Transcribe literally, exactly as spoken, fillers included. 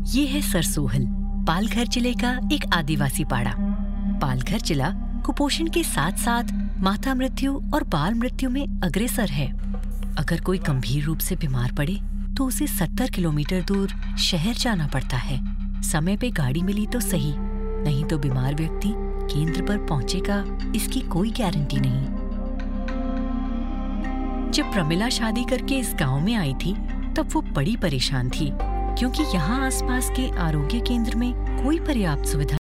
ये है सरसोहल, पालघर जिले का एक आदिवासी पाड़ा। पालघर जिला कुपोषण के साथ साथ माता मृत्यु और बाल मृत्यु में अग्रसर है। अगर कोई गंभीर रूप से बीमार पड़े तो उसे सत्तर किलोमीटर दूर शहर जाना पड़ता है। समय पे गाड़ी मिली तो सही, नहीं तो बीमार व्यक्ति केंद्र पर पहुंचेगा इसकी कोई गारंटी नहीं। जब प्रमिला शादी करके इस गांव में आई थी तब वो बड़ी परेशान थी, क्योंकि यहाँ आसपास के आरोग्य केंद्र में कोई पर्याप्त सुविधा